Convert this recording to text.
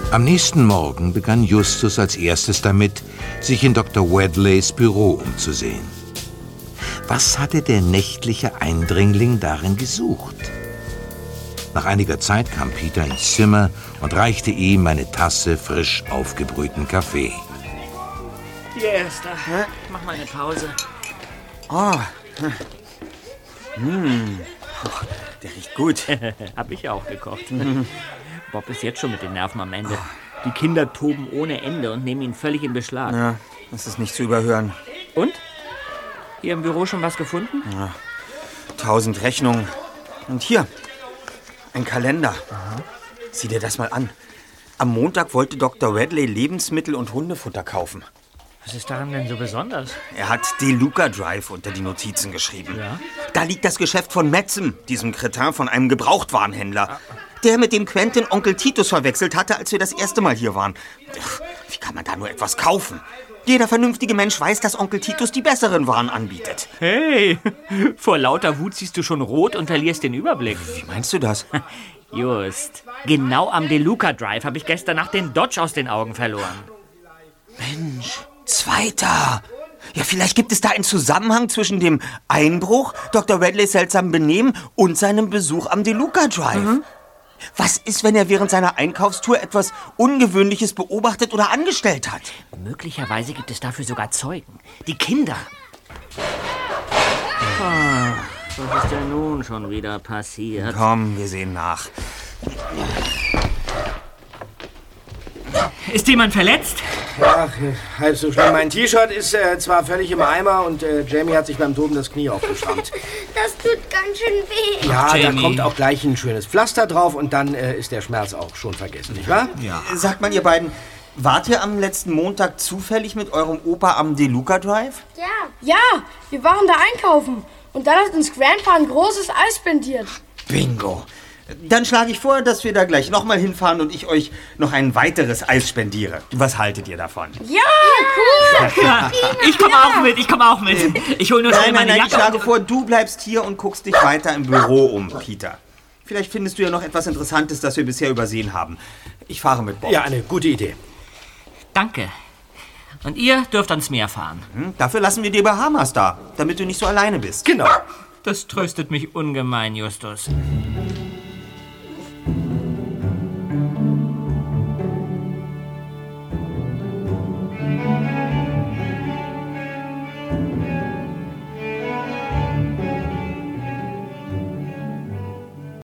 Am nächsten Morgen begann Justus als erstes damit, sich in Dr. Wedleys Büro umzusehen. Was hatte der nächtliche Eindringling darin gesucht? Nach einiger Zeit kam Peter ins Zimmer und reichte ihm eine Tasse frisch aufgebrühten Kaffee. Hier, Erster. Mach mal eine Pause. Oh. Der riecht gut. Hab ich auch gekocht. Bob ist jetzt schon mit den Nerven am Ende. Die Kinder toben ohne Ende und nehmen ihn völlig in Beschlag. Ja, das ist nicht zu überhören. Und? Hier im Büro schon was gefunden? Ja, 1000 Rechnungen. Und hier, ein Kalender. Aha. Sieh dir das mal an. Am Montag wollte Dr. Wedley Lebensmittel und Hundefutter kaufen. Was ist daran denn so besonders? Er hat DeLuca Drive unter die Notizen geschrieben. Ja? Da liegt das Geschäft von Metzem, diesem Kretin von einem Gebrauchtwarenhändler. Der mit dem Quentin Onkel Titus verwechselt hatte, als wir das erste Mal hier waren. Wie kann man da nur etwas kaufen? Jeder vernünftige Mensch weiß, dass Onkel Titus die besseren Waren anbietet. Hey, vor lauter Wut siehst du schon rot und verlierst den Überblick. Wie meinst du das? Just, genau am DeLuca Drive habe ich gestern Nacht den Dodge aus den Augen verloren. Mensch, Zweiter. Ja, vielleicht gibt es da einen Zusammenhang zwischen dem Einbruch, Dr. Wedleys seltsamem Benehmen und seinem Besuch am DeLuca Drive. Was ist, wenn er während seiner Einkaufstour etwas Ungewöhnliches beobachtet oder angestellt hat? Möglicherweise gibt es dafür sogar Zeugen. Die Kinder. Was ist denn nun schon wieder passiert? Komm, wir sehen nach. Ist jemand verletzt? Ach, halb so schlimm. Mein T-Shirt ist zwar völlig im Eimer und Jamie hat sich beim Toben das Knie aufgeschrammt. Das tut ganz schön weh. Ja, Jamie. da kommt auch gleich ein schönes Pflaster drauf und dann ist der Schmerz auch schon vergessen, nicht wahr? Ja. Sagt mal, ihr beiden, wart ihr am letzten Montag zufällig mit eurem Opa am DeLuca Drive? Ja, wir waren da einkaufen. Und dann hat uns Grandpa ein großes Eis spendiert. Bingo. Dann schlage ich vor, dass wir da gleich nochmal hinfahren und ich euch noch ein weiteres Eis spendiere. Was haltet ihr davon? Ja, cool. Ja, ich komme auch mit. Ich hole nur schnell meine Ich Jacke. schlage vor, du bleibst hier und guckst dich weiter im Büro um, Peter. Vielleicht findest du ja noch etwas Interessantes, das wir bisher übersehen haben. Ich fahre mit Bob. Ja, eine gute Idee. Danke. Und ihr dürft ans Meer fahren. Dafür lassen wir dir Bahamas da, damit du nicht so alleine bist. Genau. Das tröstet mich ungemein, Justus.